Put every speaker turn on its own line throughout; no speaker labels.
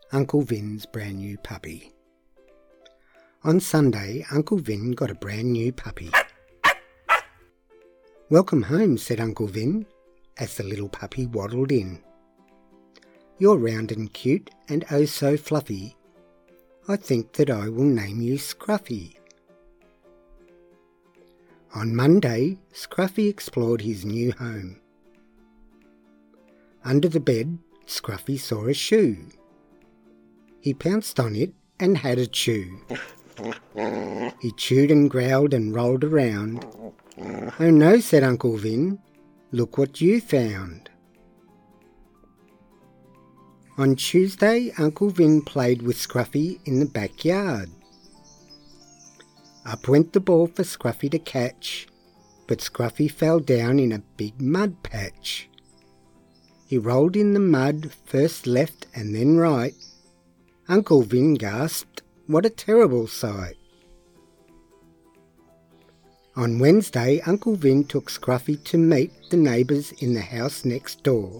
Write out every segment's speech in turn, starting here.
Uncle Vin's brand new puppy. On Sunday, Uncle Vin got a brand new puppy. "Welcome home," said Uncle Vin, as the little puppy waddled in. "You're round and cute and oh so fluffy. I think that I will name you Scruffy." On Monday, Scruffy explored his new home. Under the bed, Scruffy saw a shoe. He pounced on it and had a chew. He chewed and growled and rolled around. "Oh no," said Uncle Vin, "look what you found." On Tuesday, Uncle Vin played with Scruffy in the backyard. Up went the ball for Scruffy to catch, but Scruffy fell down in a big mud patch. He rolled in the mud, first left and then right. Uncle Vin gasped, "What a terrible sight." On Wednesday, Uncle Vin took Scruffy to meet the neighbours in the house next door.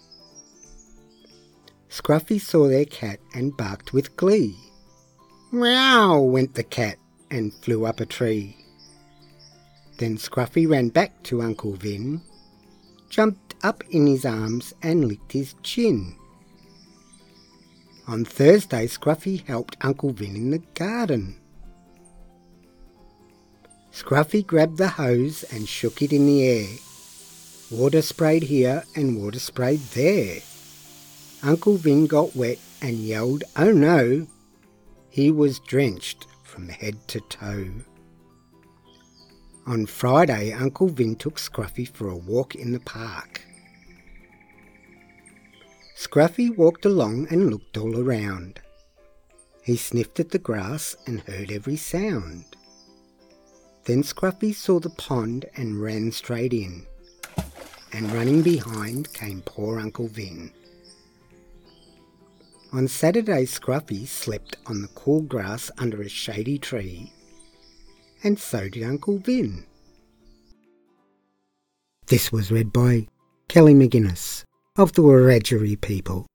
Scruffy saw their cat and barked with glee. "Meow," went the cat and flew up a tree. Then Scruffy ran back to Uncle Vin, jumped up in his arms and licked his chin. On Thursday, Scruffy helped Uncle Vin in the garden. Scruffy grabbed the hose and shook it in the air. Water sprayed here and water sprayed there. Uncle Vin got wet and yelled, "Oh no!" He was drenched from head to toe. On Friday, Uncle Vin took Scruffy for a walk in the park. Scruffy walked along and looked all around. He sniffed at the grass and heard every sound. Then Scruffy saw the pond and ran straight in, and running behind came poor Uncle Vin. On Saturday, Scruffy slept on the cool grass under a shady tree, and so did Uncle Vin. This was read by Kelly McGuinness of the Wiradjuri people.